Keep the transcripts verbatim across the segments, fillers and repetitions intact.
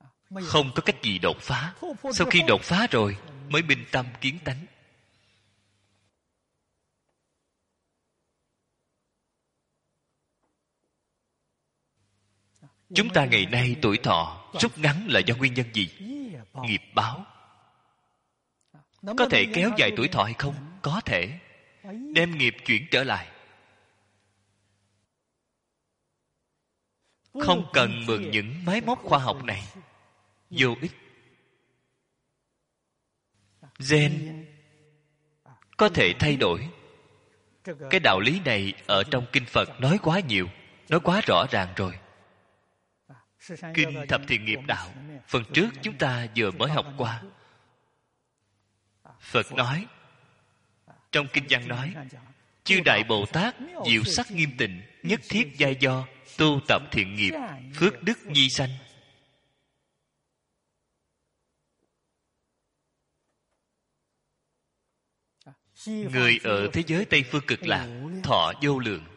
Không có cách gì đột phá. Sau khi đột phá rồi mới minh tâm kiến tánh. Chúng ta ngày nay tuổi thọ rút ngắn là do nguyên nhân gì? Nghiệp báo. Có thể kéo dài tuổi thọ hay không? Có thể. Đem nghiệp chuyển trở lại. Không cần mượn những máy móc khoa học này. Vô ích. Gen có thể thay đổi. Cái đạo lý này ở trong Kinh Phật nói quá nhiều, nói quá rõ ràng rồi. Kinh Thập Thiện Nghiệp Đạo, phần trước chúng ta vừa mới học qua. Phật nói, trong Kinh văn nói, chư Đại Bồ Tát diệu sắc nghiêm tịnh, nhất thiết giai do, tu tập thiện nghiệp, phước đức nhi sanh. Người ở thế giới Tây Phương Cực Lạc thọ vô lượng.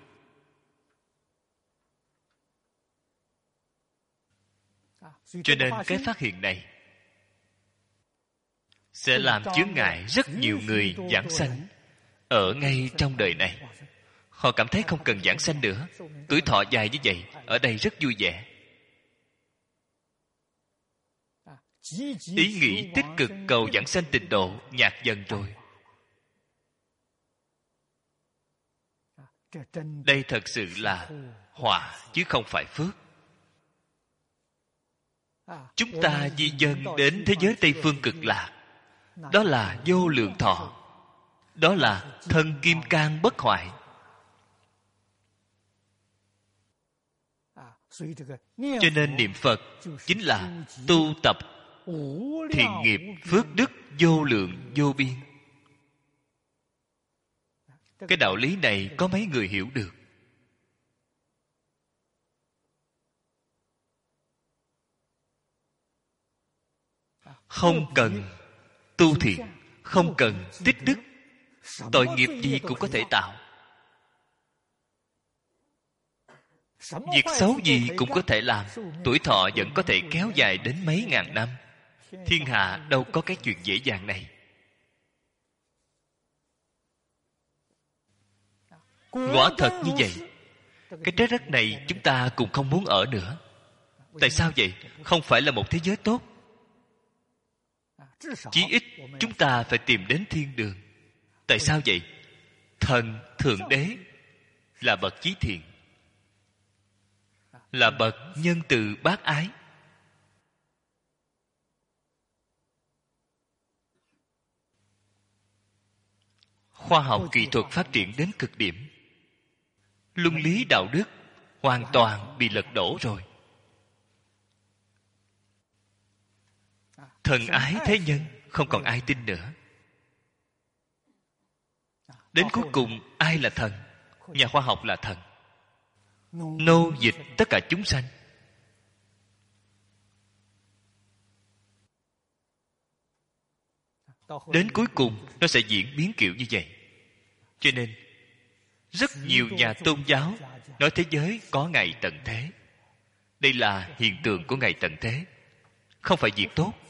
Cho nên cái phát hiện này sẽ làm chướng ngại rất nhiều người giảng sanh ở ngay trong đời này. Họ cảm thấy không cần giảng sanh nữa. Tuổi thọ dài như vậy, ở đây rất vui vẻ. Ý nghĩ tích cực cầu giảng sanh tịnh độ nhạt dần rồi. Đây thật sự là họa chứ không phải phước. Chúng ta di dân đến thế giới Tây Phương Cực Lạc, đó là vô lượng thọ, đó là thân kim cang bất hoại. Cho nên niệm Phật chính là tu tập thiện nghiệp phước đức vô lượng vô biên. Cái đạo lý này có mấy người hiểu được? Không cần tu thiện, không cần tích đức, tội nghiệp gì cũng có thể tạo, việc xấu gì cũng có thể làm, tuổi thọ vẫn có thể kéo dài đến mấy ngàn năm. Thiên hạ đâu có cái chuyện dễ dàng này. Quả thật như vậy. Cái trái đất này chúng ta cũng không muốn ở nữa. Tại sao vậy? Không phải là một thế giới tốt. Chí ít chúng ta phải tìm đến thiên đường. Tại sao vậy? Thần Thượng Đế là bậc chí thiện, là bậc nhân từ bác ái. Khoa học kỹ thuật phát triển đến cực điểm, luân lý đạo đức hoàn toàn bị lật đổ rồi. Thần ái thế nhân không còn ai tin nữa. Đến cuối cùng ai là thần? Nhà khoa học là thần. Nô dịch tất cả chúng sanh. Đến cuối cùng nó sẽ diễn biến kiểu như vậy. Cho nên rất nhiều nhà tôn giáo nói thế giới có ngày tận thế. Đây là hiện tượng của ngày tận thế, không phải việc tốt.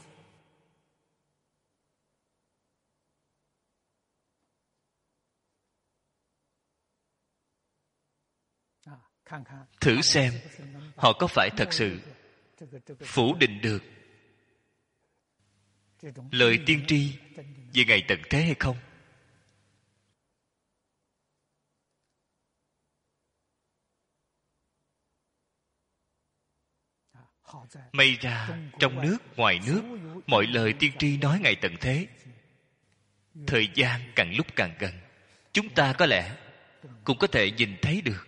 Thử xem họ có phải thật sự phủ định được lời tiên tri về ngày tận thế hay không. May ra trong nước ngoài nước, mọi lời tiên tri nói ngày tận thế, thời gian càng lúc càng gần, chúng ta có lẽ cũng có thể nhìn thấy được.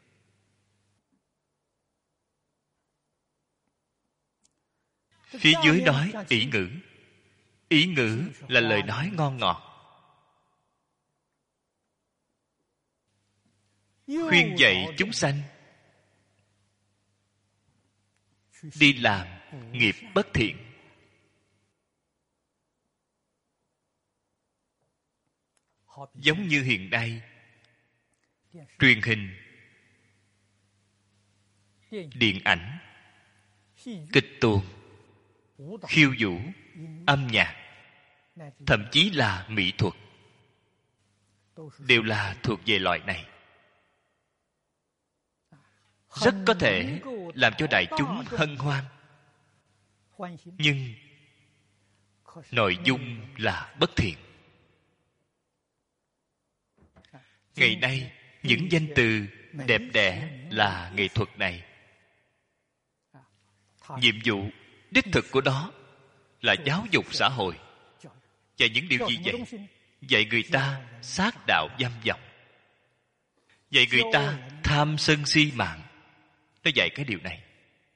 Phía dưới nói ỷ ngữ. Ỷ ngữ là lời nói ngon ngọt, khuyên dạy chúng sanh đi làm nghiệp bất thiện. Giống như hiện nay truyền hình, điện ảnh, kịch tuồng, khiêu vũ, âm nhạc, thậm chí là mỹ thuật, đều là thuộc về loại này. Rất có thể làm cho đại chúng hân hoan, nhưng nội dung là bất thiện. Ngày nay, những danh từ đẹp đẽ là nghệ thuật này, nhiệm vụ đích thực của đó là giáo dục xã hội. Và những điều gì vậy? Dạy người ta sát đạo dâm vọng, dạy người ta tham sân si mạng. Nó dạy cái điều này.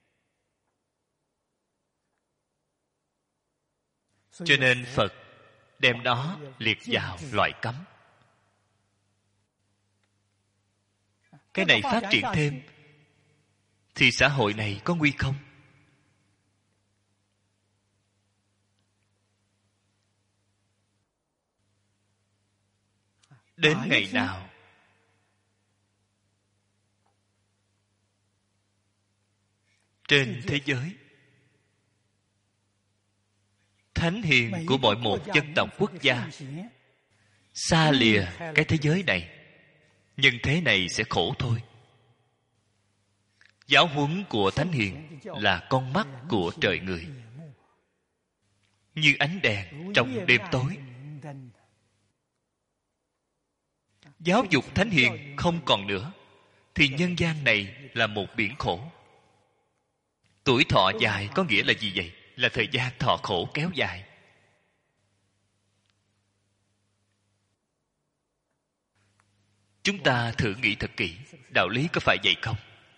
Cho nên Phật đem nó liệt vào loại cấm. Cái này phát triển thêm thì xã hội này có nguy không? Đến ngày nào trên thế giới thánh hiền của mỗi một dân tộc quốc gia xa lìa cái thế giới này, nhân thế này sẽ khổ thôi. Giáo huấn của thánh hiền là con mắt của trời người, như ánh đèn trong đêm tối. Giáo dục thánh hiền không còn nữa thì nhân gian này là một biển khổ. Tuổi thọ dài có nghĩa là gì vậy? Là thời gian thọ khổ kéo dài. Chúng ta thử nghĩ thật kỹ, đạo lý có phải vậy không?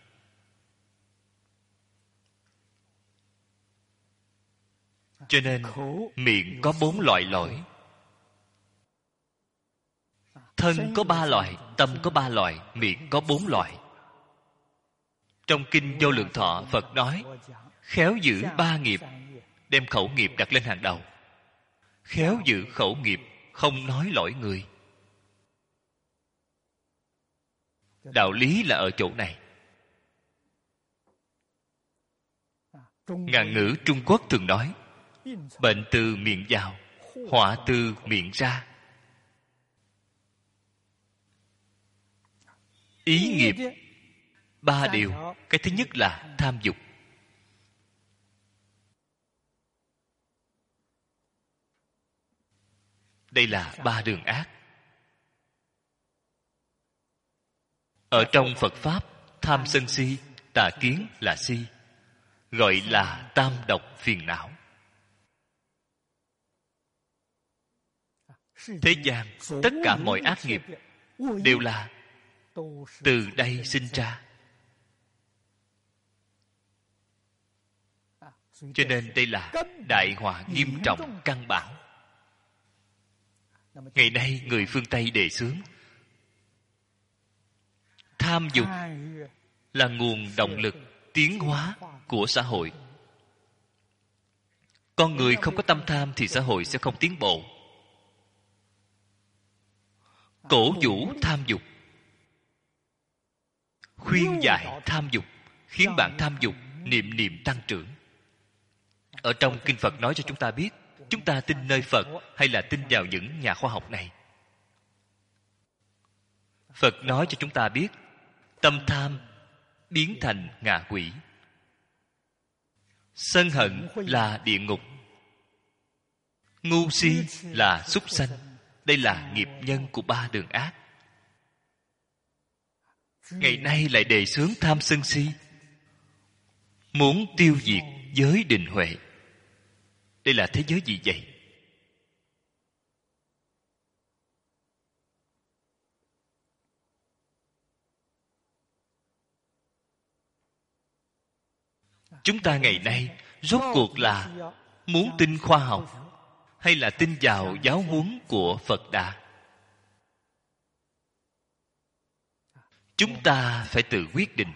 Cho nên miệng có bốn loại lỗi, thân có ba loại, tâm có ba loại, miệng có bốn loại. Trong kinh Vô Lượng Thọ, Phật nói khéo giữ ba nghiệp, đem khẩu nghiệp đặt lên hàng đầu. Khéo giữ khẩu nghiệp, không nói lỗi người. Đạo lý là ở chỗ này. Ngạn ngữ Trung Quốc thường nói bệnh từ miệng vào, họa từ miệng ra. Ý nghiệp ba điều. Cái thứ nhất là tham dục. Đây là ba đường ác. Ở trong Phật Pháp, tham sân si, tà kiến là si, gọi là tam độc phiền não. Thế gian, tất cả mọi ác nghiệp đều là từ đây sinh ra. Cho nên đây là đại họa nghiêm trọng căn bản. Ngày nay người phương Tây đề xướng tham dục là nguồn động lực tiến hóa của xã hội. Con người không có tâm tham thì xã hội sẽ không tiến bộ. Cổ vũ tham dục, khuyên giải tham dục, khiến bạn tham dục niệm niệm tăng trưởng. Ở trong kinh Phật nói cho chúng ta biết, chúng ta tin nơi Phật hay là tin vào những nhà khoa học này? Phật nói cho chúng ta biết, tâm tham biến thành ngạ quỷ, sân hận là địa ngục, ngu si là súc sanh. Đây là nghiệp nhân của ba đường ác. Ngày nay lại đề xướng tham sân si, muốn tiêu diệt giới định huệ. Đây là thế giới gì vậy? Chúng ta ngày nay rốt cuộc là muốn tin khoa học hay là tin vào giáo huấn của Phật Đà? Chúng ta phải tự quyết định.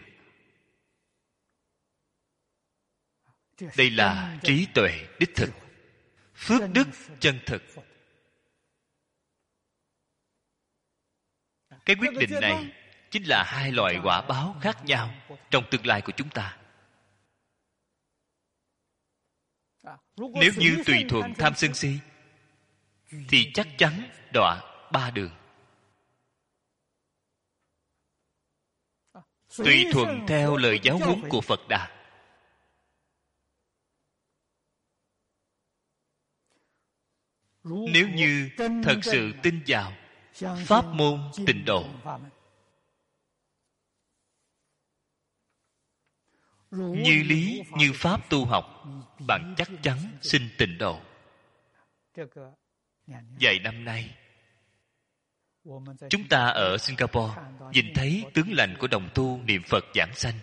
Đây là trí tuệ đích thực, phước đức chân thực. Cái quyết định này chính là hai loại quả báo khác nhau trong tương lai của chúng ta. Nếu như tùy thuận tham sân si thì chắc chắn đọa ba đường. Tùy thuận theo lời giáo huấn của Phật Đà, nếu như thật sự tin vào pháp môn tịnh độ, như lý như pháp tu học, bạn chắc chắn sinh tịnh độ. Vài năm nay, chúng ta ở Singapore nhìn thấy tướng lành của đồng tu niệm Phật giảng sanh.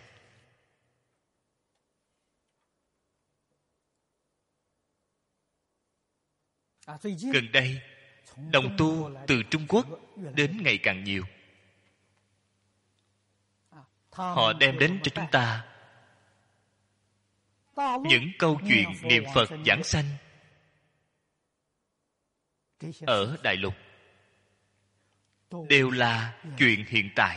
Gần đây, đồng tu từ Trung Quốc đến ngày càng nhiều. Họ đem đến cho chúng ta những câu chuyện niệm Phật giảng sanh ở Đại Lục, đều là chuyện hiện tại.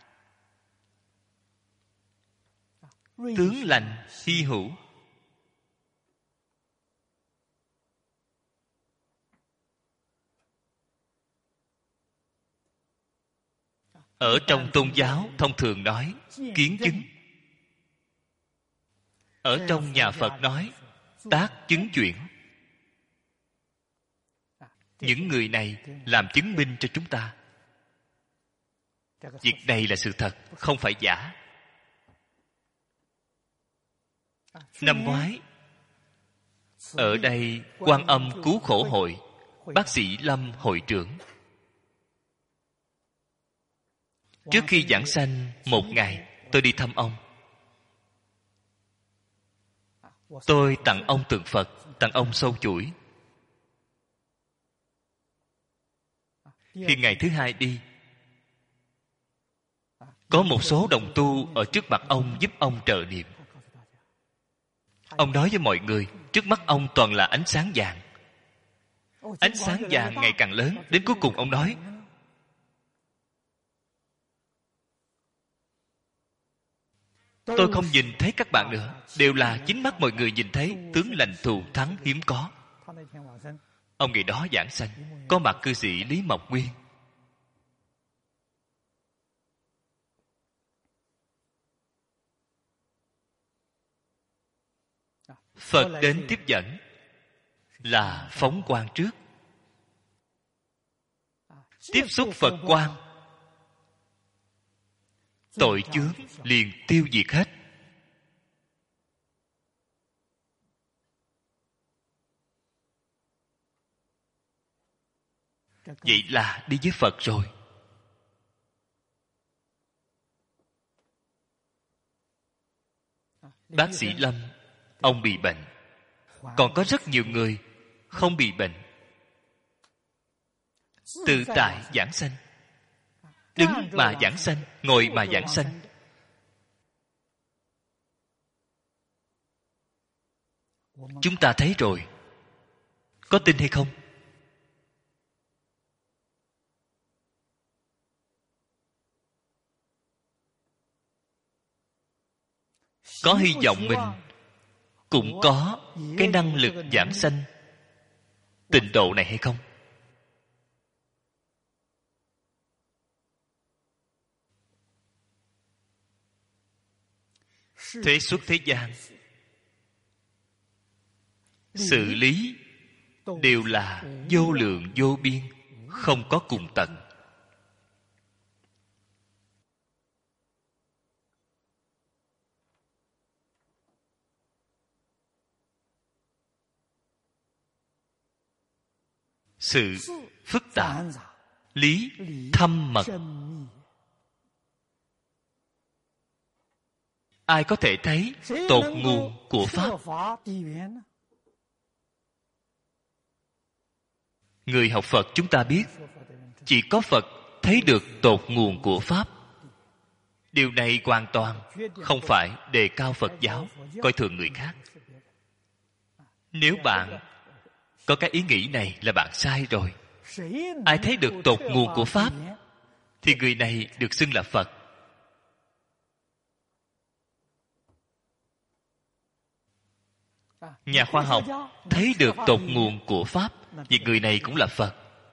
Tướng lành hy hữu. Ở trong tôn giáo thông thường nói kiến chứng. Ở trong nhà Phật nói tác chứng chuyển. Những người này làm chứng minh cho chúng ta việc này là sự thật, không phải giả. Năm ngoái, ở đây Quan Âm Cứu Khổ Hội, bác sĩ Lâm hội trưởng, trước khi giảng sanh một ngày, tôi đi thăm ông. Tôi tặng ông tượng Phật, tặng ông sâu chuỗi. Khi ngày thứ hai đi, có một số đồng tu ở trước mặt ông giúp ông trợ niệm. Ông nói với mọi người, trước mắt ông toàn là ánh sáng vàng. Ánh sáng vàng ngày càng lớn, đến cuối cùng ông nói, tôi không nhìn thấy các bạn nữa, đều là chính mắt mọi người nhìn thấy, tướng lành thù thắng hiếm có. Ông ngày đó giảng sanh, có mặt cư sĩ Lý Mộc Nguyên. Phật đến tiếp dẫn là phóng quang trước. Tiếp xúc Phật quang, tội chướng liền tiêu diệt hết. Vậy là đi với Phật rồi. Bác sĩ Lâm, ông bị bệnh. Còn có rất nhiều người không bị bệnh, tự tại giảng sanh. Đứng mà giảng sanh, ngồi mà giảng sanh. Chúng ta thấy rồi. Có tin hay không? Có hy vọng mình cũng có cái năng lực giảng sanh tịnh độ này hay không? Thế xuất thế gian, xử lý đều là vô lượng vô biên, không có cùng tận. Sự phức tạp, lý thâm mật, ai có thể thấy tột nguồn của Pháp? Người học Phật chúng ta biết, chỉ có Phật thấy được tột nguồn của Pháp. Điều này hoàn toàn không phải đề cao Phật giáo, coi thường người khác. Nếu bạn có cái ý nghĩ này là bạn sai rồi. Ai thấy được tột nguồn của Pháp thì người này được xưng là Phật. Nhà khoa học thấy được tột nguồn của Pháp, vì người này cũng là Phật.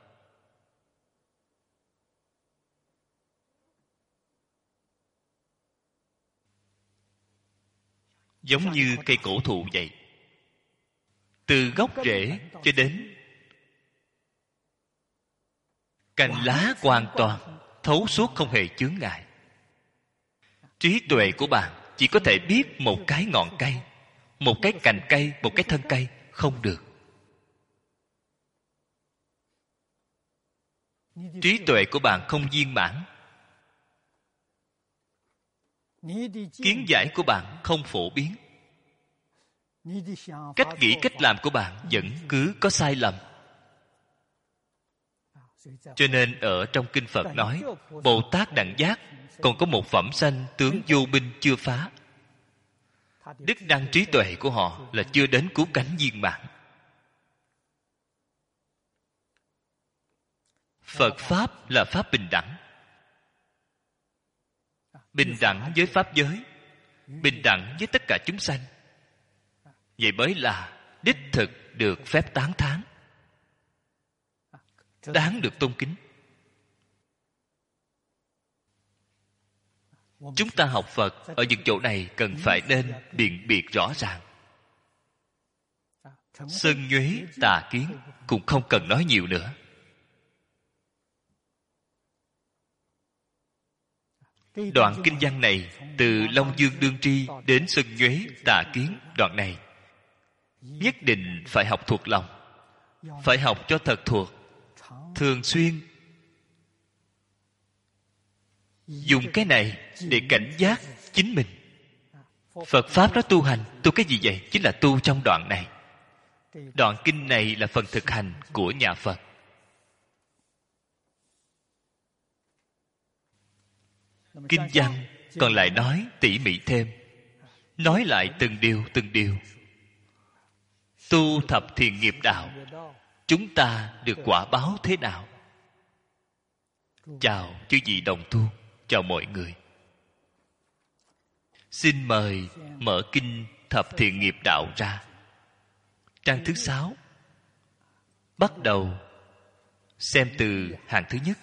Giống như cây cổ thụ vậy, từ gốc rễ cho đến cành lá hoàn toàn thấu suốt, không hề chướng ngại. Trí tuệ của bạn chỉ có thể biết một cái ngọn cây, một cái cành cây, một cái thân cây, không được. Trí tuệ của bạn không viên mãn, kiến giải của bạn không phổ biến, cách nghĩ cách làm của bạn vẫn cứ có sai lầm. Cho nên ở trong kinh Phật nói, Bồ Tát đẳng giác còn có một phẩm sanh tướng vô minh chưa phá. Đức năng trí tuệ của họ là chưa đến cứu cánh viên mãn. Phật Pháp là Pháp bình đẳng. Bình đẳng với Pháp giới, bình đẳng với tất cả chúng sanh. Vậy mới là đích thực được phép tán thán, đáng được tôn kính. Chúng ta học Phật ở những chỗ này cần phải nên biện biệt rõ ràng. Sân nhuế tà kiến cũng không cần nói nhiều nữa. Đoạn kinh văn này, từ Long Dương Đương Tri đến Sân nhuế tà kiến, đoạn này nhất định phải học thuộc lòng, phải học cho thật thuộc, thường xuyên dùng cái này để cảnh giác chính mình. Phật Pháp nó tu hành, tu cái gì vậy? Chính là tu trong đoạn này. Đoạn kinh này là phần thực hành của nhà Phật. Kinh văn còn lại nói tỉ mỉ thêm, nói lại từng điều từng điều. Tu thập thiện nghiệp đạo, chúng ta được quả báo thế nào? Chào chư vị đồng tu, chào mọi người. Xin mời mở kinh thập thiện nghiệp đạo ra. Trang thứ sáu. Bắt đầu xem từ hàng thứ nhất.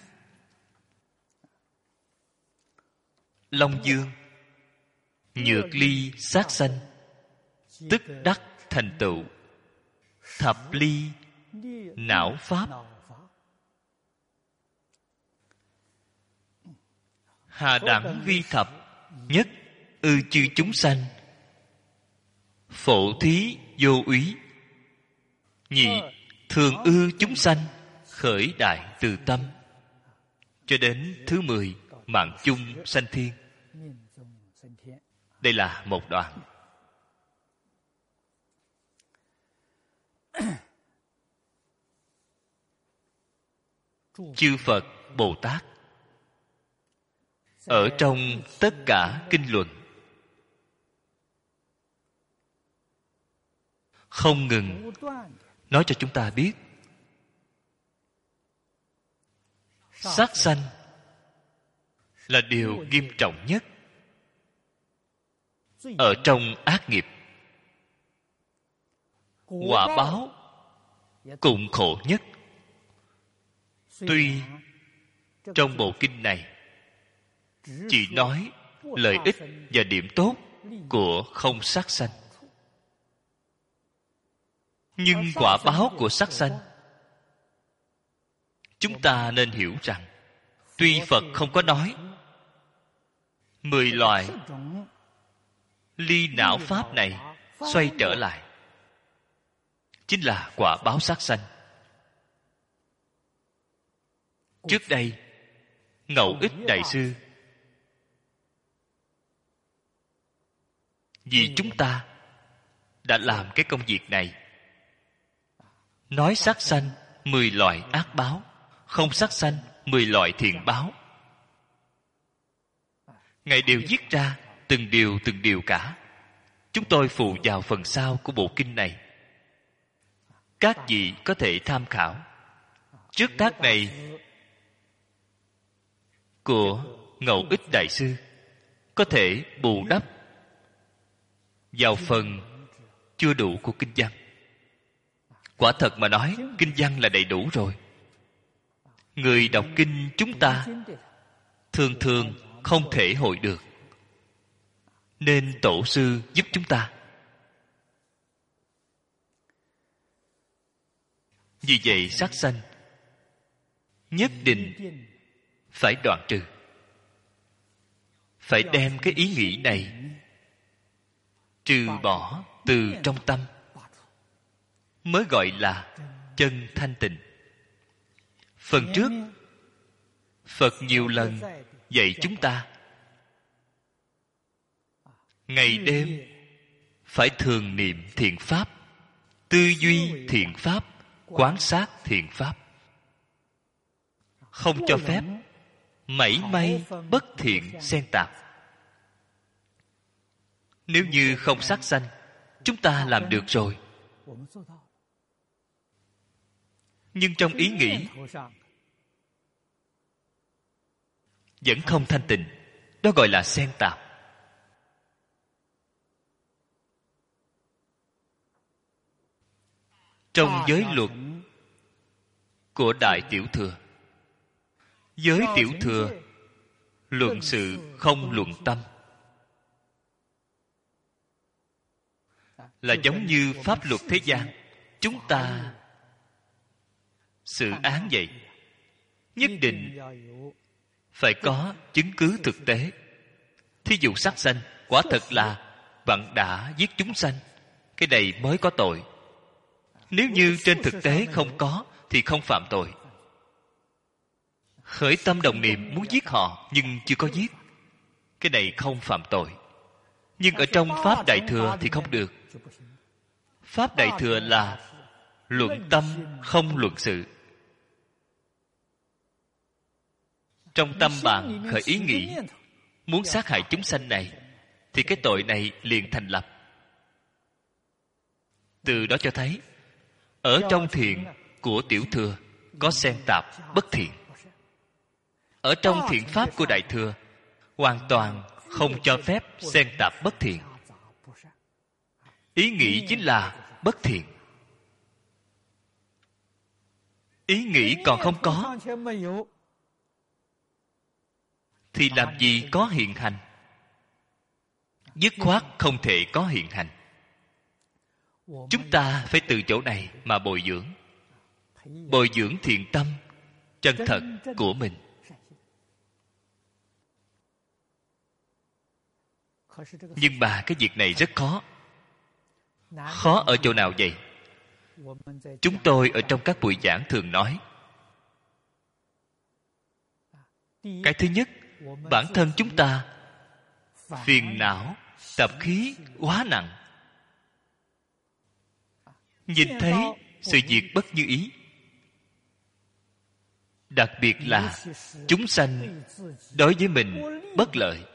Long Dương nhược ly sát sanh, tức đắc thành tựu. Thập ly não pháp, hà đẳng vi thập, nhất ư chư chúng sanh. Phổ thí vô úy, nhị thường ư chúng sanh, khởi đại từ tâm. Cho đến thứ mười, mạng chung sanh thiên. Đây là một đoạn. Chư Phật Bồ Tát ở trong tất cả kinh luận không ngừng nói cho chúng ta biết, sát sanh là điều nghiêm trọng nhất ở trong ác nghiệp. Quả báo cũng khổ nhất. Tuy trong bộ kinh này chỉ nói lợi ích và điểm tốt của không sát sanh, nhưng quả báo của sát sanh chúng ta nên hiểu rằng, tuy Phật không có nói mười loại ly não pháp này xoay trở lại chính là quả báo sát sanh. Trước đây Ngẫu Ích Đại Sư vì chúng ta đã làm cái công việc này, nói sát sanh mười loại ác báo, không sát sanh mười loại thiện báo. Ngài đều viết ra từng điều từng điều cả. Chúng tôi phụ vào phần sau của bộ kinh này, các vị có thể tham khảo. Trước tác này của Ngẫu Ích Đại Sư có thể bù đắp vào phần chưa đủ của kinh văn. Quả thật mà nói, kinh văn là đầy đủ rồi. Người đọc kinh chúng ta thường thường không thể hội được, nên tổ sư giúp chúng ta. Vì vậy sát sanh nhất định phải đoạn trừ. Phải đem cái ý nghĩ này trừ bỏ từ trong tâm, mới gọi là chân thanh tịnh. Phần trước Phật nhiều lần dạy chúng ta ngày đêm phải thường niệm thiện pháp, tư duy thiện pháp, quán sát thiện pháp, không cho phép mảy may bất thiện xen tạp. Nếu như không sát sanh, chúng ta làm được rồi. Nhưng trong ý nghĩ vẫn không thanh tịnh, đó gọi là xen tạp. Trong giới luật của Đại Tiểu Thừa, giới Tiểu Thừa luận sự không luận tâm, là giống như pháp luật thế gian chúng ta xử án vậy. Nhất định phải có chứng cứ thực tế. Thí dụ sát sanh, quả thật là bạn đã giết chúng sanh, cái này mới có tội. Nếu như trên thực tế không có thì không phạm tội. Khởi tâm đồng niệm muốn giết họ nhưng chưa có giết, cái này không phạm tội. Nhưng ở trong Pháp Đại Thừa thì không được. Pháp Đại Thừa là luận tâm không luận sự. Trong tâm bạn khởi ý nghĩ muốn sát hại chúng sanh này, thì cái tội này liền thành lập. Từ đó cho thấy ở trong thiện của Tiểu Thừa có xen tạp bất thiện. Ở trong thiện pháp của Đại Thừa hoàn toàn không cho phép xen tạp bất thiện. Ý nghĩ chính là bất thiện. Ý nghĩ còn không có thì làm gì có hiện hành. Dứt khoát không thể có hiện hành. Chúng ta phải từ chỗ này mà bồi dưỡng. Bồi dưỡng thiện tâm chân thật của mình. Nhưng mà cái việc này rất khó. Khó ở chỗ nào vậy? Chúng tôi ở trong các buổi giảng thường nói, cái thứ nhất, bản thân chúng ta phiền não, tập khí quá nặng. Nhìn thấy sự việc bất như ý, đặc biệt là chúng sanh đối với mình bất lợi,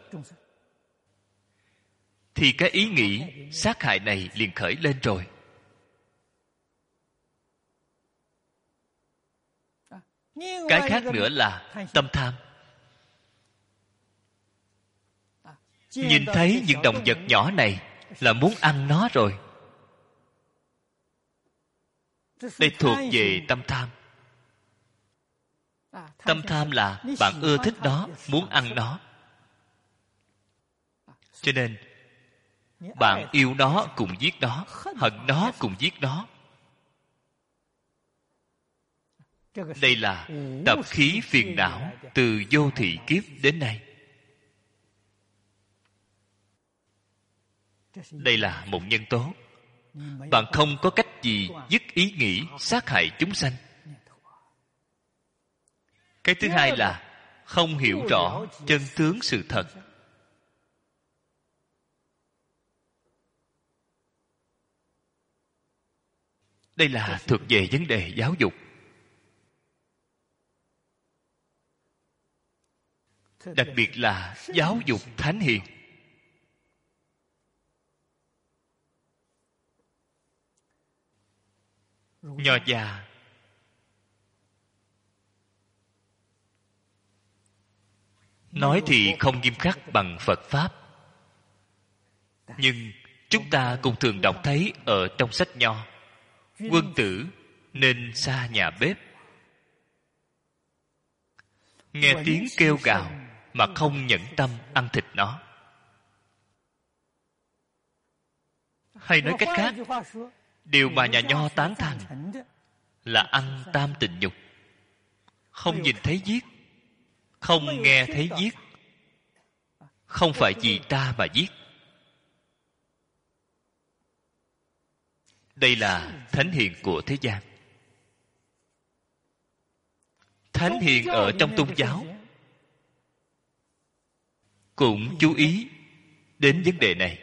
thì cái ý nghĩ sát hại này liền khởi lên rồi. Cái khác nữa là tâm tham. Nhìn thấy những động vật nhỏ này là muốn ăn nó rồi. Đây thuộc về tâm tham. Tâm tham là bạn ưa thích nó, muốn ăn nó. Cho nên bạn yêu nó cùng giết nó, hận nó cùng giết nó. Đây là tập khí phiền não từ vô thị kiếp đến nay. Đây là một nhân tố. Bạn không có cách gì dứt ý nghĩ sát hại chúng sanh. Cái thứ hai là không hiểu rõ chân tướng sự thật. Đây là thuộc về vấn đề giáo dục. Đặc biệt là giáo dục thánh hiền. Nho gia nói thì không nghiêm khắc bằng Phật Pháp, nhưng Chúng ta cũng thường đọc thấy ở trong sách Nho, quân tử nên xa nhà bếp, nghe tiếng kêu gào mà không nhẫn tâm ăn thịt nó. Hay nói cách khác, điều mà nhà Nho tán thành là ăn tam tình nhục. Không nhìn thấy giết, không nghe thấy giết, không phải vì ta mà giết. Đây là thánh hiền của thế gian. Thánh hiền ở trong tôn giáo cũng chú ý đến vấn đề này.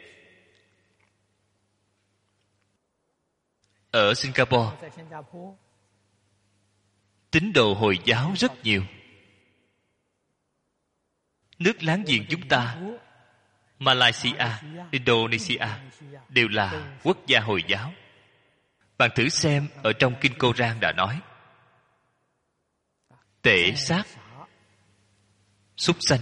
Ở Singapore, tín đồ Hồi giáo rất nhiều. Nước láng giềng chúng ta, Malaysia, Indonesia đều là quốc gia Hồi giáo. Bạn thử xem, ở trong Kinh Cô-rang đã nói, tể sát súc sanh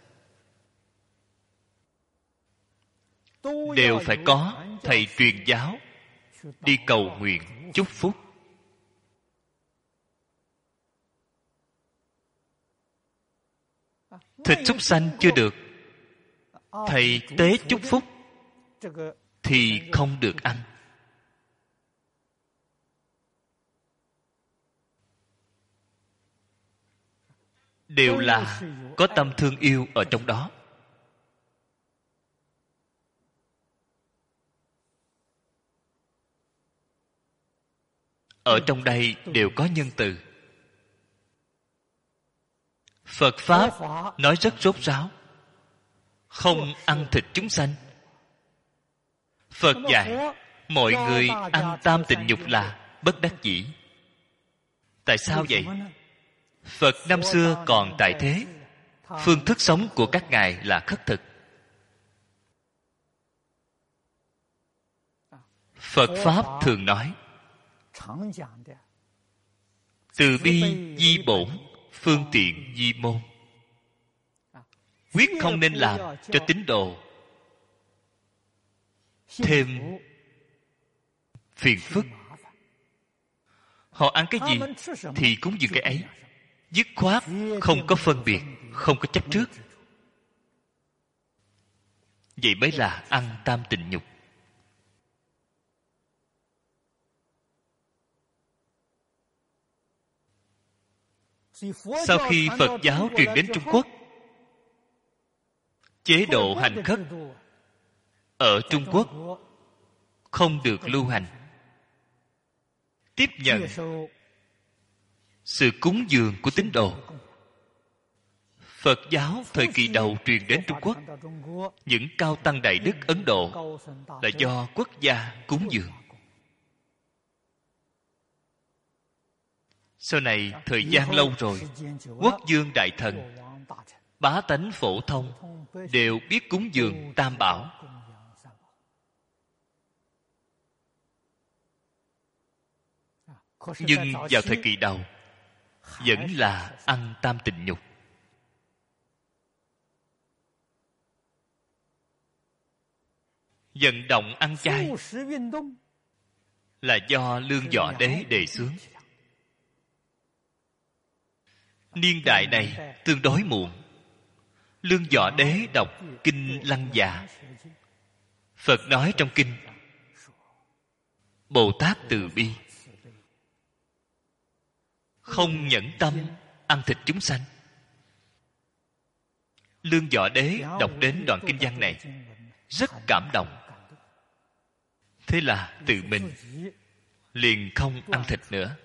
đều phải có thầy truyền giáo đi cầu nguyện chúc phúc. Thịt súc sanh chưa được, thầy tế chúc phúc thì không được ăn. Đều là có tâm thương yêu ở trong đó. Ở trong đây đều có nhân từ. Phật Pháp nói rất rốt ráo, không ăn thịt chúng sanh. Phật dạy mọi người ăn tam tịnh nhục là bất đắc dĩ. Tại sao vậy? Phật năm xưa còn tại thế, phương thức sống của các ngài là khất thực. Phật Pháp thường nói, từ bi di bổn, phương tiện di môn. Quyết không nên làm cho tín đồ thêm phiền phức. Họ ăn cái gì thì cúng dường cái ấy, dứt khoát, không có phân biệt, không có chấp trước. Vậy mới là ăn tam tịnh nhục. Sau khi Phật giáo truyền đến Trung Quốc, chế độ hành khất ở Trung Quốc không được lưu hành. Tiếp nhận sự cúng dường của tín đồ. Phật giáo thời kỳ đầu truyền đến Trung Quốc, những cao tăng đại đức Ấn Độ là do quốc gia cúng dường. Sau này thời gian lâu rồi, quốc vương đại thần, bá tánh phổ thông đều biết cúng dường tam bảo. Nhưng vào thời kỳ đầu vẫn là ăn tam tịnh nhục. Vận động ăn chay là do Lương Võ Đế đề xướng. Niên đại này tương đối muộn. Lương Võ Đế đọc Kinh Lăng Già. Phật nói trong kinh, Bồ Tát từ bi, không nhẫn tâm ăn thịt chúng sanh. Lương Võ Đế đọc đến đoạn kinh văn này rất cảm động. Thế là tự mình liền không ăn thịt nữa.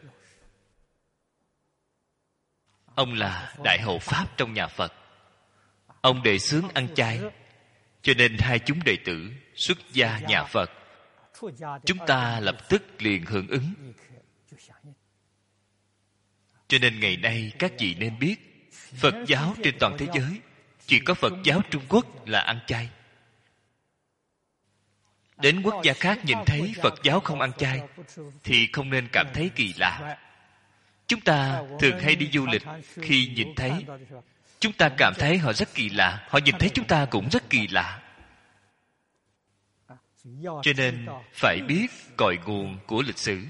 Ông là đại hộ pháp trong nhà Phật. Ông đề xướng ăn chay, cho nên hai chúng đệ tử xuất gia nhà Phật, chúng ta lập tức liền hưởng ứng. Cho nên ngày nay các vị nên biết, Phật giáo trên toàn thế giới chỉ có Phật giáo Trung Quốc là ăn chay. Đến quốc gia khác nhìn thấy Phật giáo không ăn chay thì không nên cảm thấy kỳ lạ. Chúng ta thường hay đi du lịch, khi nhìn thấy, chúng ta cảm thấy họ rất kỳ lạ, họ nhìn thấy chúng ta cũng rất kỳ lạ. Cho nên phải biết cội nguồn của lịch sử.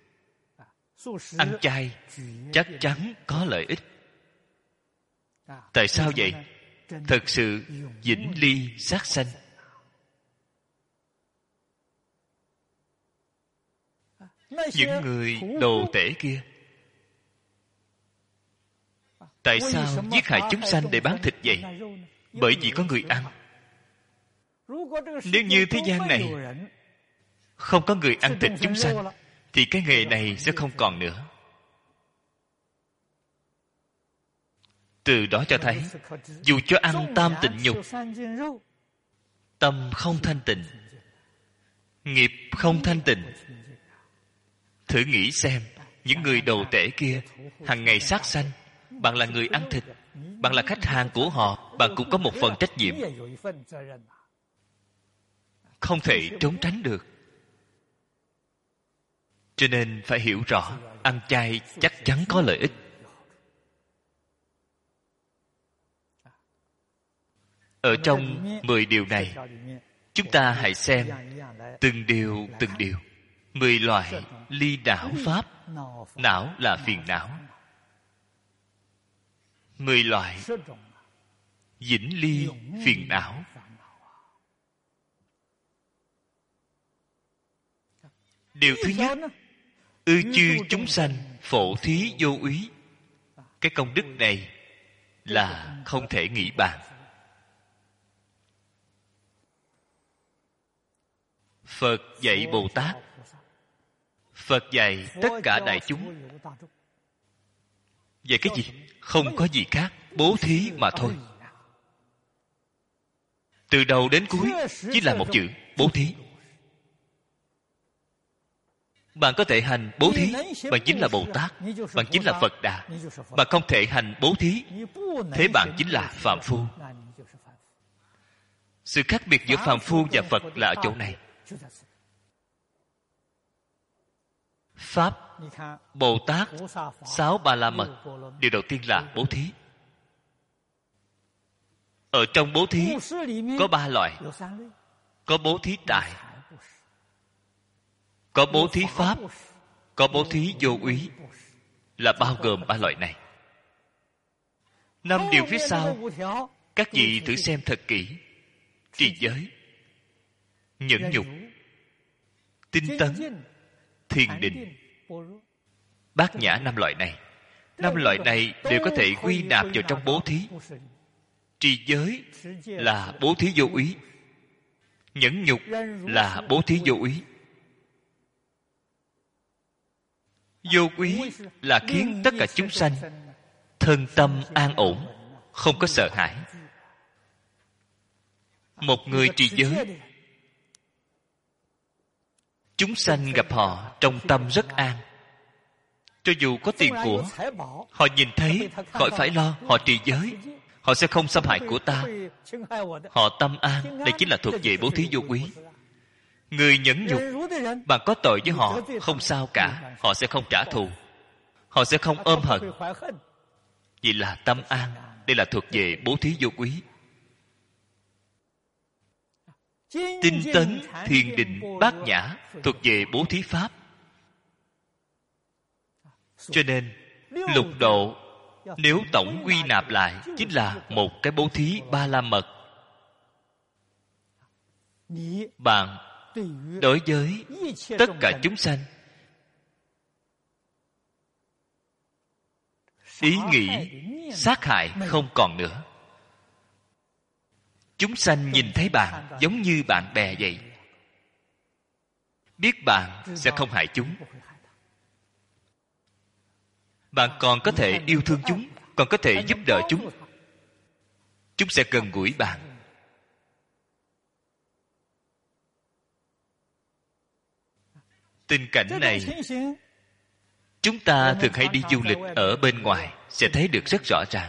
Ăn chay chắc chắn có lợi ích. Tại sao vậy? Thật sự vĩnh ly sát sanh. Những người đồ tể kia, tại sao giết hại chúng sanh để bán thịt vậy? Bởi vì có người ăn. Nếu như thế gian này không có người ăn thịt chúng sanh, thì cái nghề này sẽ không còn nữa. Từ đó cho thấy, dù cho ăn tam tịnh nhục, tâm không thanh tịnh, nghiệp không thanh tịnh. Thử nghĩ xem, những người đồ tể kia hàng ngày sát sanh, bạn là người ăn thịt, bạn là khách hàng của họ, bạn cũng có một phần trách nhiệm, không thể trốn tránh được. Cho nên phải hiểu rõ, ăn chay chắc chắn có lợi ích. Ở trong mười điều này, chúng ta hãy xem từng điều từng điều. Mười loại ly não pháp. Não là phiền não. Mười loại vĩnh ly phiền não. Điều thứ nhất, ư chư chúng sanh phổ thí vô úy. Cái công đức này là không thể nghĩ bàn. Phật dạy Bồ Tát, Phật dạy tất cả đại chúng. Dạy cái gì? Không có gì khác, bố thí mà thôi. Từ đầu đến cuối chỉ là một chữ bố thí. Bạn có thể hành bố thí, bạn chính là Bồ Tát, bạn chính là Phật Đà. Bạn không thể hành bố thí, thế bạn chính là phàm phu. Sự khác biệt giữa phàm phu và Phật là ở chỗ này. Pháp Bồ Tát sáu ba la mật, điều đầu tiên là bố thí. Ở trong bố thí có ba loại. Có bố thí tài, có bố thí pháp, có bố thí vô úy, là bao gồm ba loại này. Năm điều phía sau, các vị thử xem thật kỹ. Trì giới, nhẫn nhục, tinh tấn, thiền định, bát nhã. Năm loại này, năm loại này đều có thể quy nạp vào trong bố thí. Trì giới là bố thí vô úy, nhẫn nhục là bố thí vô úy, vô úy là khiến tất cả chúng sanh thân tâm an ổn, không có sợ hãi. Một người trì giới, chúng sanh gặp họ trong tâm rất an. Cho dù có tiền của, họ nhìn thấy khỏi phải lo, họ trì giới, họ sẽ không xâm hại của ta, họ tâm an. Đây chính là thuộc về bố thí vô úy. Người nhẫn nhục, bạn có tội với họ không sao cả, họ sẽ không trả thù, họ sẽ không ôm hận, vì là tâm an. Đây là thuộc về bố thí vô úy. Tinh tấn, thiền định, bát nhã thuộc về bố thí pháp. Cho nên lục độ nếu tổng quy nạp lại chính là một cái bố thí ba la mật. Bạn đối với tất cả chúng sanh, ý nghĩ sát hại không còn nữa. Chúng sanh nhìn thấy bạn giống như bạn bè vậy, biết bạn sẽ không hại chúng. Bạn còn có thể yêu thương chúng, còn có thể giúp đỡ chúng. Chúng sẽ gần gũi bạn. Tình cảnh này chúng ta thường hay đi du lịch ở bên ngoài sẽ thấy được rất rõ ràng.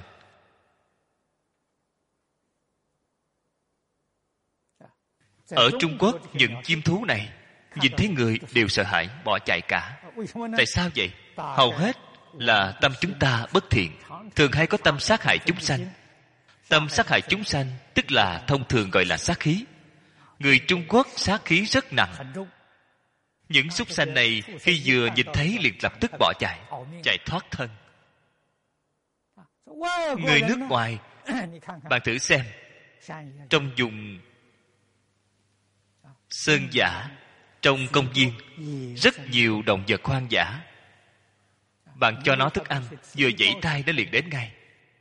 Ở Trung Quốc, những chim thú này nhìn thấy người đều sợ hãi, bỏ chạy cả. Tại sao vậy? Hầu hết là tâm chúng ta bất thiện, thường hay có tâm sát hại chúng sanh. Tâm sát hại chúng sanh tức là thông thường gọi là sát khí. Người Trung Quốc sát khí rất nặng. Những súc sanh này khi vừa nhìn thấy liền lập tức bỏ chạy, chạy thoát thân. Người nước ngoài, bạn thử xem, trong vùng sơn dã, trong công viên, rất nhiều động vật hoang dã. Bạn cho nó thức ăn, vừa vẫy tay nó liền đến ngay.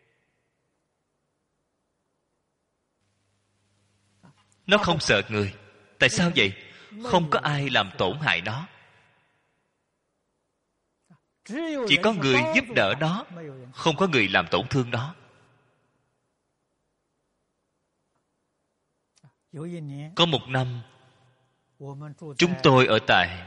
Nó không sợ người. Tại sao vậy? Không có ai làm tổn hại nó. Chỉ có người giúp đỡ nó, không có người làm tổn thương nó. Có một năm, chúng tôi ở tại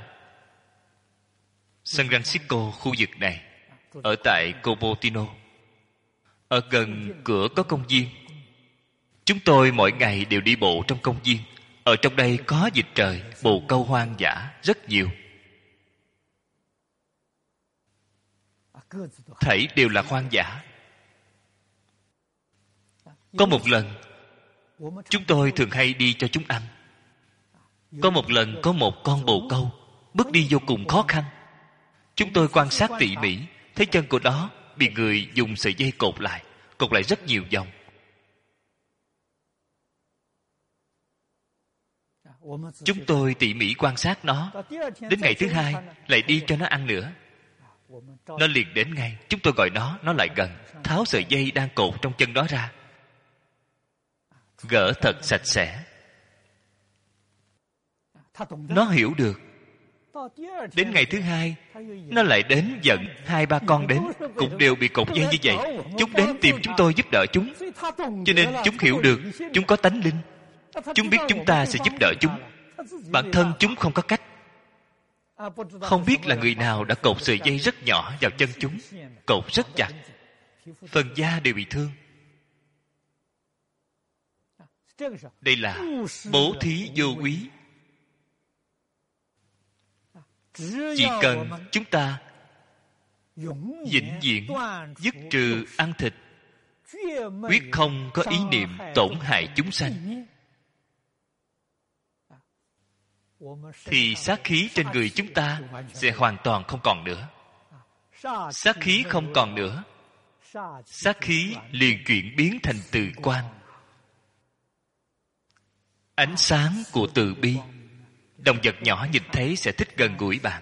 San Francisco, khu vực này, ở tại Cupertino, ở gần cửa có công viên. Chúng tôi mỗi ngày đều đi bộ trong công viên. Ở trong đây có vịt trời, bồ câu hoang dã rất nhiều. Thảy đều là hoang dã. Có một lần, chúng tôi thường hay đi cho chúng ăn. Có một lần có một con bồ câu bước đi vô cùng khó khăn. Chúng tôi quan sát tỉ mỉ, thấy chân của nó bị người dùng sợi dây cột lại, cột lại rất nhiều vòng. Chúng tôi tỉ mỉ quan sát nó. Đến ngày thứ hai lại đi cho nó ăn nữa. Nó liền đến ngay. Chúng tôi gọi nó, nó lại gần, tháo sợi dây đang cột trong chân nó ra, gỡ thật sạch sẽ. Nó hiểu được. Đến ngày thứ hai, nó lại đến giận hai ba con đến, cũng đều bị cột dây như vậy. Chúng đến tìm chúng tôi giúp đỡ chúng. Cho nên chúng hiểu được, chúng có tánh linh. Chúng biết chúng ta sẽ giúp đỡ chúng. Bản thân chúng không có cách. Không biết là người nào đã cột sợi dây rất nhỏ vào chân chúng, cột rất chặt, phần da đều bị thương. Đây là bố thí vô úy. Chỉ cần chúng ta vĩnh viễn dứt trừ ăn thịt, quyết không có ý niệm tổn hại chúng sanh, thì sát khí trên người chúng ta sẽ hoàn toàn không còn nữa. Sát khí không còn nữa, sát khí liền chuyển biến thành từ quan, ánh sáng của từ bi. Động vật nhỏ nhìn thấy sẽ thích gần gũi bạn.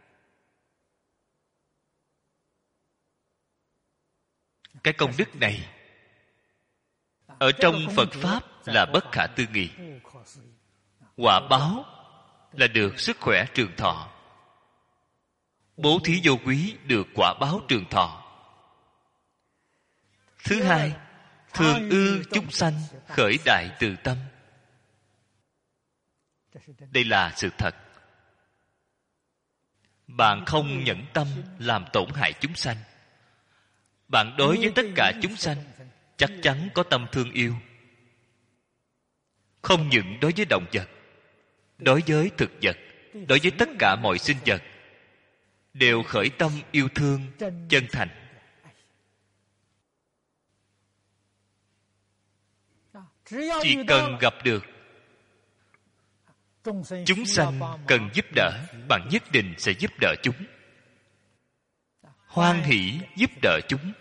Cái công đức này ở trong Phật Pháp là bất khả tư nghị. Quả báo là được sức khỏe trường thọ. Bố thí vô quý được quả báo trường thọ. Thứ hai, thường ư chúng sanh khởi đại từ tâm. Đây là sự thật. Bạn không nhẫn tâm làm tổn hại chúng sanh. Bạn đối với tất cả chúng sanh chắc chắn có tâm thương yêu. Không những đối với động vật, đối với thực vật, đối với tất cả mọi sinh vật đều khởi tâm yêu thương chân thành. Chỉ cần gặp được chúng sanh cần giúp đỡ, bạn nhất định sẽ giúp đỡ chúng, hoan hỷ giúp đỡ chúng.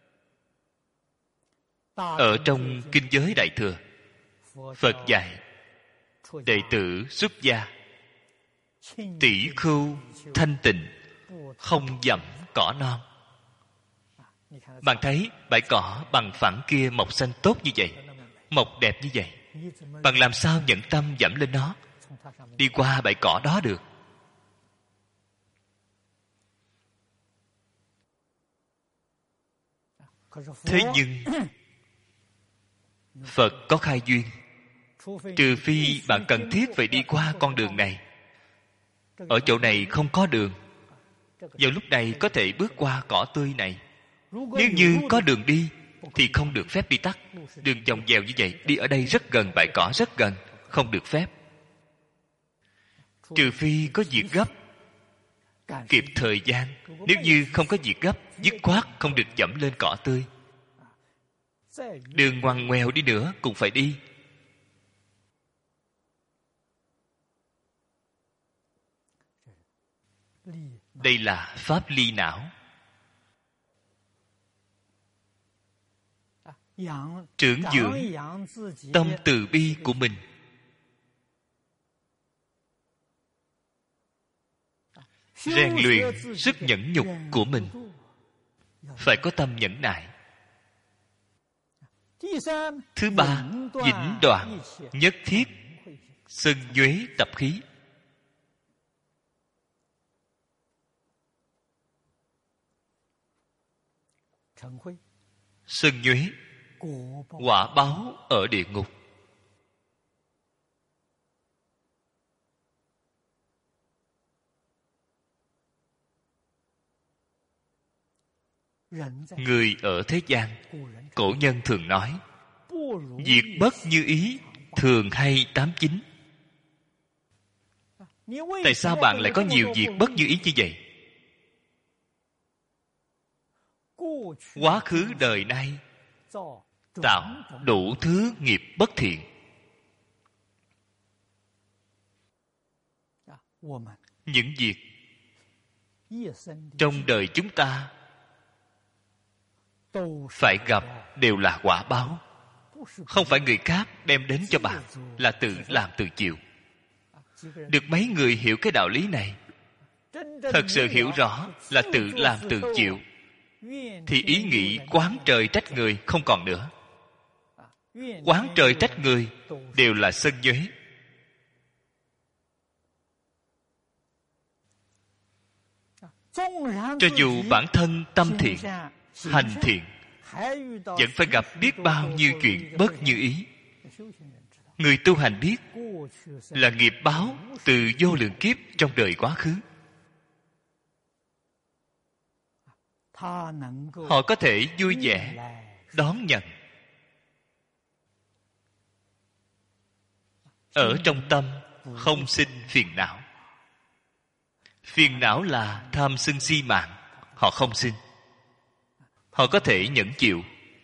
Ở trong kinh giới Đại Thừa, Phật dạy đệ tử xuất gia tỷ khưu thanh tịnh, không dẫm cỏ non. Bạn thấy bãi cỏ bằng phẳng kia mọc xanh tốt như vậy, mọc đẹp như vậy, bạn làm sao nhẫn tâm dẫm lên nó, đi qua bãi cỏ đó được? Thế nhưng Phật có khai duyên, trừ phi bạn cần thiết phải đi qua con đường này. Ở chỗ này không có đường, vào lúc này có thể bước qua cỏ tươi này. Nếu như có đường đi thì không được phép đi tắt. Đường vòng vèo như vậy, đi ở đây rất gần bãi cỏ, rất gần, không được phép. Trừ phi có việc gấp, kịp thời gian. Nếu như không có việc gấp, dứt khoát không được dẫm lên cỏ tươi. Đường ngoằn ngoèo đi nữa cũng phải đi. Đây là pháp ly não. Trưởng dưỡng tâm từ bi của mình. Rèn luyện sức nhẫn nhục của mình. Phải có tâm nhẫn nại. Thứ ba, vĩnh đoạn nhất thiết sân nhuế tập khí. Sân nhuế, quả báo ở địa ngục. Người ở thế gian, cổ nhân thường nói, việc bất như ý thường hay tám chín. Tại sao bạn lại có nhiều việc bất như ý như vậy? Quá khứ đời nay tạo đủ thứ nghiệp bất thiện. Những việc trong đời chúng ta phải gặp đều là quả báo. Không phải người khác đem đến cho bạn, là tự làm tự chịu. Được mấy người hiểu cái đạo lý này, thật sự hiểu rõ là tự làm tự chịu, thì ý nghĩ oán trời trách người không còn nữa. Oán trời trách người đều là sân nhuế. Cho dù bản thân tâm thiện, hành thiện, vẫn phải gặp biết bao nhiêu chuyện bất như ý. Người tu hành biết là nghiệp báo từ vô lượng kiếp trong đời quá khứ. Họ có thể vui vẻ đón nhận. Ở trong tâm không sinh phiền não. Phiền não là tham sân si mạng, họ không sinh. Họ có thể nhẫn chịu.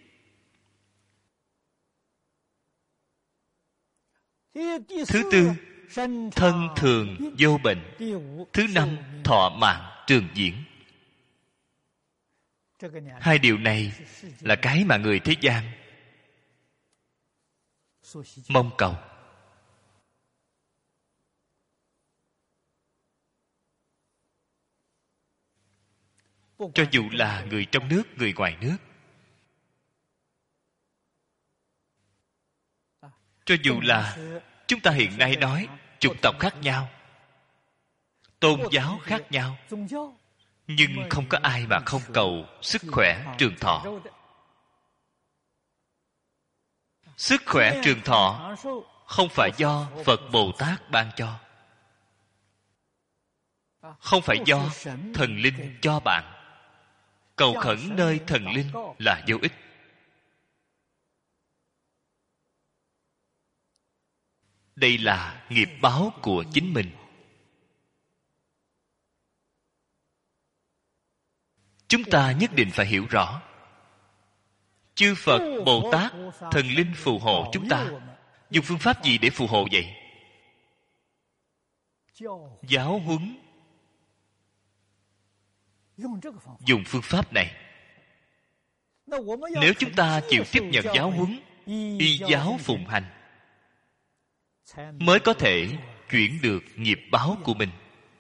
Thứ tư, thân thường vô bệnh. Thứ năm, thọ mạng trường diễn. Hai điều này là cái mà người thế gian mong cầu. Cho dù là người trong nước, người ngoài nước, cho dù là chúng ta hiện nay nói chủng tộc khác nhau, tôn giáo khác nhau, nhưng không có ai mà không cầu sức khỏe trường thọ. Sức khỏe trường thọ không phải do Phật Bồ Tát ban cho, không phải do thần linh cho bạn. Cầu khẩn nơi thần linh là vô ích. Đây là nghiệp báo của chính mình. Chúng ta nhất định phải hiểu rõ. Chư Phật, Bồ Tát, thần linh phù hộ chúng ta. Dùng phương pháp gì để phù hộ vậy? Giáo huấn. Dùng phương pháp này. Nếu chúng ta chịu tiếp nhận giáo huấn, y giáo phụng hành, mới có thể chuyển được nghiệp báo của mình.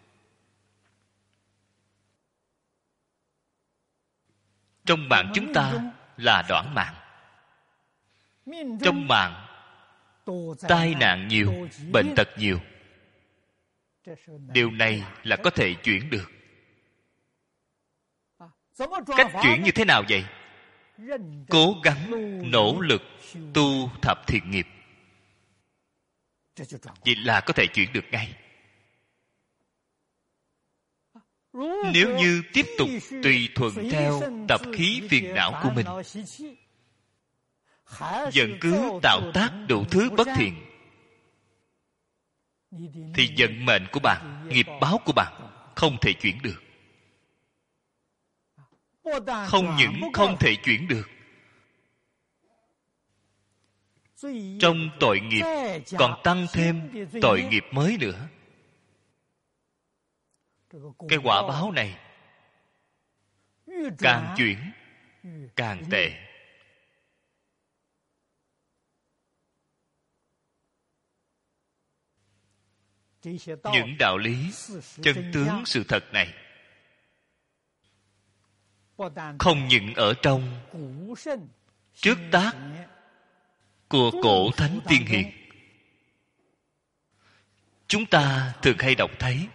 Trong mạng chúng ta là đoạn mạng. Trong mạng tai nạn nhiều, bệnh tật nhiều. Điều này là có thể chuyển được. Cách chuyển như thế nào vậy? Cố gắng, nỗ lực tu thập thiện nghiệp, vậy là có thể chuyển được ngay. Nếu như tiếp tục tùy thuận theo tập khí phiền não của mình, vẫn cứ tạo tác đủ thứ bất thiện, thì vận mệnh của bạn, nghiệp báo của bạn không thể chuyển được. Không những không thể chuyển được, trong tội nghiệp còn tăng thêm tội nghiệp mới nữa. Cái quả báo này càng chuyển càng tệ. Những đạo lý chân tướng sự thật này không những ở trong trước tác của cổ thánh tiên hiền, chúng ta thường hay đọc thấy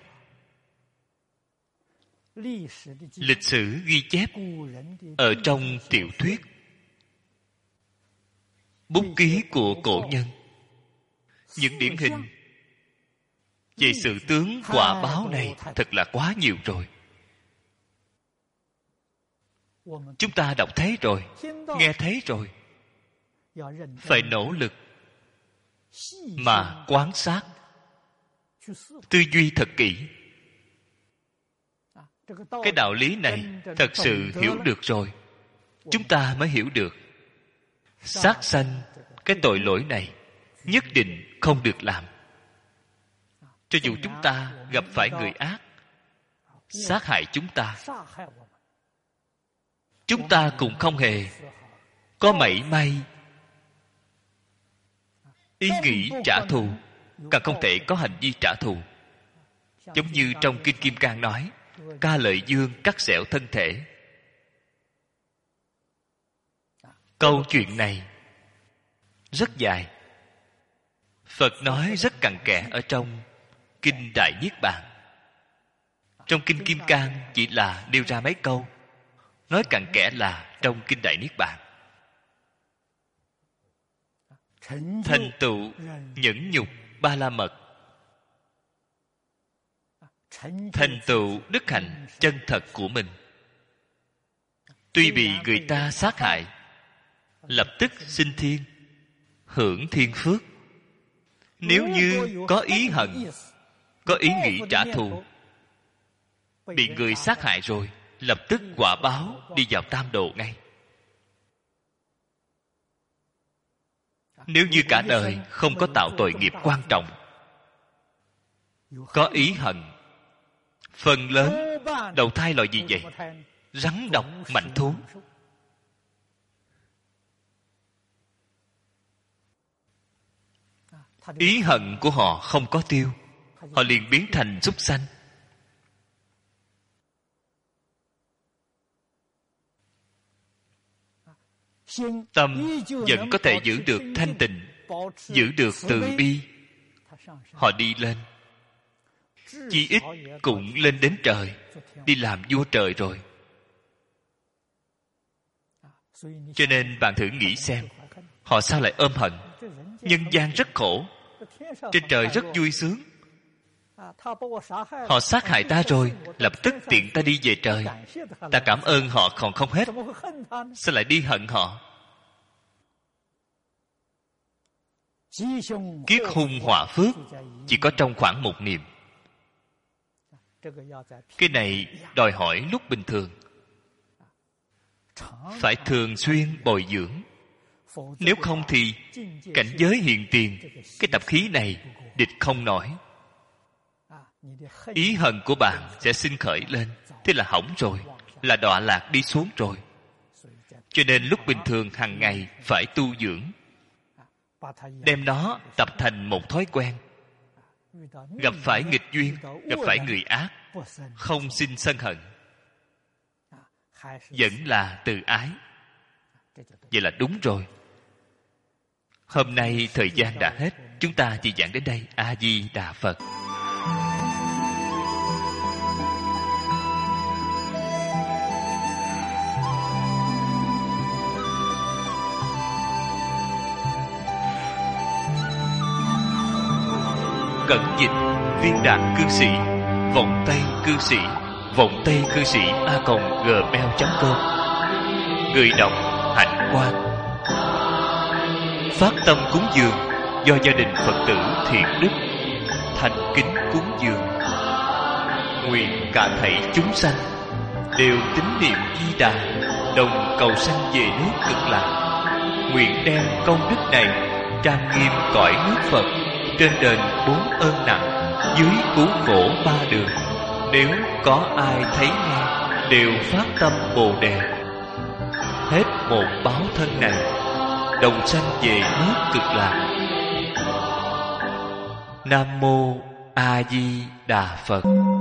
lịch sử ghi chép ở trong tiểu thuyết, bút ký của cổ nhân. Những điển hình về sự tướng quả báo này thật là quá nhiều rồi. Chúng ta đọc thấy rồi, nghe thấy rồi, phải nỗ lực mà quan sát, tư duy thật kỹ. Cái đạo lý này thật sự hiểu được rồi, chúng ta mới hiểu được sát sanh cái tội lỗi này nhất định không được làm. Cho dù chúng ta gặp phải người ác sát hại chúng ta, chúng ta cũng không hề có mảy may ý nghĩ trả thù, càng không thể có hành vi trả thù. Giống như trong Kinh Kim Cang nói, Ca Lợi Dương cắt xẻo thân thể. Câu chuyện này rất dài, Phật nói rất cặn kẽ ở trong Kinh Đại Niết Bàn. Trong Kinh Kim Cang chỉ là nêu ra mấy câu, nói cặn kẽ là trong Kinh Đại Niết Bàn. Thành tựu nhẫn nhục ba la mật, thành tựu đức hạnh chân thật của mình. Tuy bị người ta sát hại, lập tức sinh thiên, hưởng thiên phước. Nếu như có ý hận, có ý nghĩ trả thù, bị người sát hại rồi, lập tức quả báo đi vào tam độ ngay. Nếu như cả đời không có tạo tội nghiệp quan trọng, có ý hận, phần lớn đầu thai loại gì vậy? Rắn độc mạnh thú. Ý hận của họ không có tiêu, họ liền biến thành súc sanh. Tâm vẫn có thể giữ được thanh tịnh, giữ được từ bi. Họ đi lên, chí ít cũng lên đến trời, đi làm vua trời rồi. Cho nên bạn thử nghĩ xem, họ sao lại ôm hận? Nhân gian rất khổ, trên trời rất vui sướng. Họ sát hại ta rồi, lập tức tiện ta đi về trời. Ta cảm ơn họ còn không hết, sao lại đi hận họ? Kiết hung họa phước chỉ có trong khoảng một niệm. Cái này đòi hỏi lúc bình thường phải thường xuyên bồi dưỡng. Nếu không thì cảnh giới hiện tiền, cái tập khí này địch không nổi. Ý hận của bạn sẽ sinh khởi lên, thế là hỏng rồi, là đọa lạc đi xuống rồi. Cho nên lúc bình thường hàng ngày phải tu dưỡng, đem nó tập thành một thói quen. Gặp phải nghịch duyên, gặp phải người ác, không sinh sân hận, vẫn là từ ái. Vậy là đúng rồi. Hôm nay thời gian đã hết, chúng ta chỉ giảng đến đây. A Di Đà Phật. Cẩn dịch viên đạn cư sĩ, vọng tây cư sĩ, vọng tây cư sĩ a còng gmail chấm com. Người đọc Hạnh Quang. Phát tâm cúng dường do gia đình Phật tử Thiện Đức thành kính cúng dường. Nguyện cả thảy chúng sanh đều tín niệm Di Đà, đồng cầu sanh về nước Cực Lạc. Nguyện đem công đức này trang nghiêm cõi nước Phật, trên đền bốn ơn nặng, dưới cứu khổ ba đường. Nếu có ai thấy nghe đều phát tâm Bồ Đề, hết một báo thân này đồng sanh về nước Cực Lạc. Nam mô A Di Đà Phật.